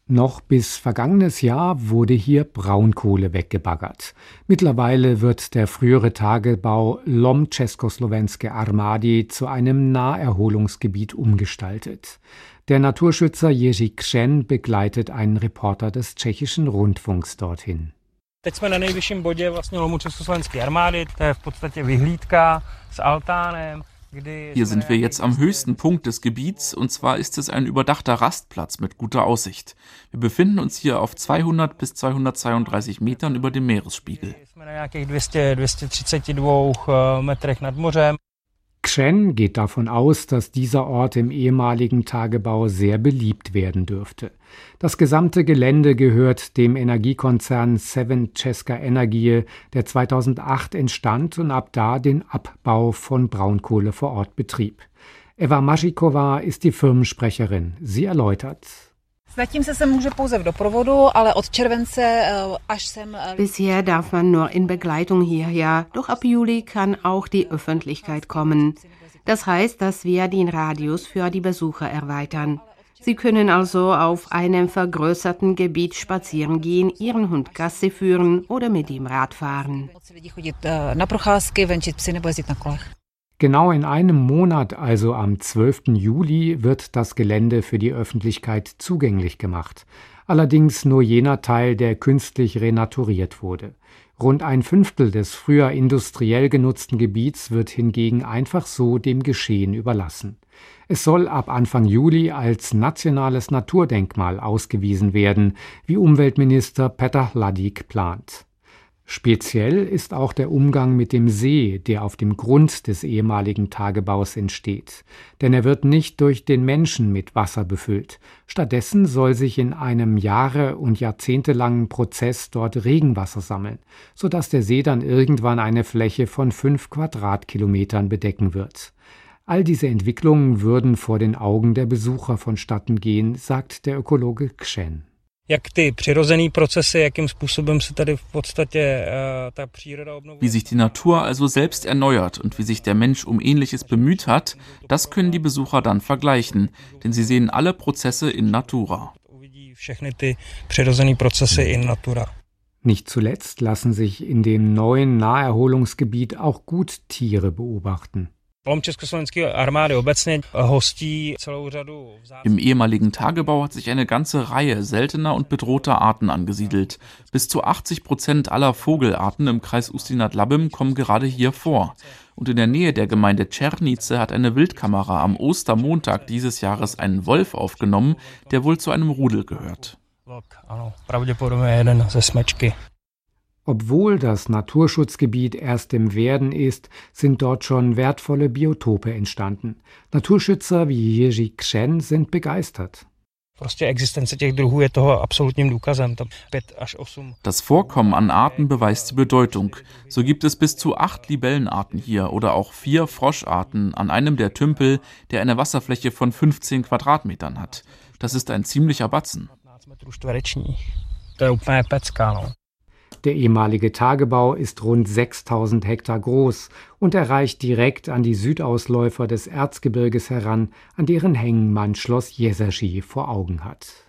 Noch bis vergangenes Jahr wurde hier Braunkohle weggebaggert. Mittlerweile wird der frühere Tagebau Lom Československé armády zu einem Naherholungsgebiet umgestaltet. Der Naturschützer Jiří Křen begleitet einen Reporter des tschechischen Rundfunks dorthin. Teď jsme na nejvyšším bodě vlastně Lomu Československé armády, to je v podstatě vyhlídka s altánem. Hier sind wir jetzt am höchsten Punkt des Gebiets, und zwar ist es ein überdachter Rastplatz mit guter Aussicht. Wir befinden uns hier auf 200 bis 232 Metern über dem Meeresspiegel. Křen geht davon aus, dass dieser Ort im ehemaligen Tagebau sehr beliebt werden dürfte. Das gesamte Gelände gehört dem Energiekonzern Seven Česká energie, der 2008 entstand und ab da den Abbau von Braunkohle vor Ort betrieb. Eva Maříková ist die Firmensprecherin. Sie erläutert. Bisher darf man nur in Begleitung hierher, doch ab Juli kann auch die Öffentlichkeit kommen. Das heißt, dass wir den Radius für die Besucher erweitern. Sie können also auf einem vergrößerten Gebiet spazieren gehen, ihren Hund Gassi führen oder mit dem Rad fahren. Genau in einem Monat, also am 12. Juli, wird das Gelände für die Öffentlichkeit zugänglich gemacht. Allerdings nur jener Teil, der künstlich renaturiert wurde. Rund ein Fünftel des früher industriell genutzten Gebiets wird hingegen einfach so dem Geschehen überlassen. Es soll ab Anfang Juli als nationales Naturdenkmal ausgewiesen werden, wie Umweltminister Petr Hladík plant. Speziell ist auch der Umgang mit dem See, der auf dem Grund des ehemaligen Tagebaus entsteht. Denn er wird nicht durch den Menschen mit Wasser befüllt. Stattdessen soll sich in einem jahre- und jahrzehntelangen Prozess dort Regenwasser sammeln, sodass der See dann irgendwann eine Fläche von 5 Quadratkilometern bedecken wird. All diese Entwicklungen würden vor den Augen der Besucher vonstatten gehen, sagt der Ökologe Křen. Wie sich die Natur also selbst erneuert und wie sich der Mensch um Ähnliches bemüht hat, das können die Besucher dann vergleichen, denn sie sehen alle Prozesse in Natura. Nicht zuletzt lassen sich in dem neuen Naherholungsgebiet auch gut Tiere beobachten. Im ehemaligen Tagebau hat sich eine ganze Reihe seltener und bedrohter Arten angesiedelt. Bis zu 80% aller Vogelarten im Kreis Ústí-nad-Labem kommen gerade hier vor. Und in der Nähe der Gemeinde Černice hat eine Wildkamera am Ostermontag dieses Jahres einen Wolf aufgenommen, der wohl zu einem Rudel gehört. Obwohl das Naturschutzgebiet erst im Werden ist, sind dort schon wertvolle Biotope entstanden. Naturschützer wie Jiří Křen sind begeistert. Das Vorkommen an Arten beweist die Bedeutung. So gibt es bis zu 8 Libellenarten hier oder auch 4 Froscharten an einem der Tümpel, der eine Wasserfläche von 15 Quadratmetern hat. Das ist ein ziemlicher Batzen. Der ehemalige Tagebau ist rund 6000 Hektar groß und erreicht direkt an die Südausläufer des Erzgebirges heran, an deren Hängen man Schloss Jeseří vor Augen hat.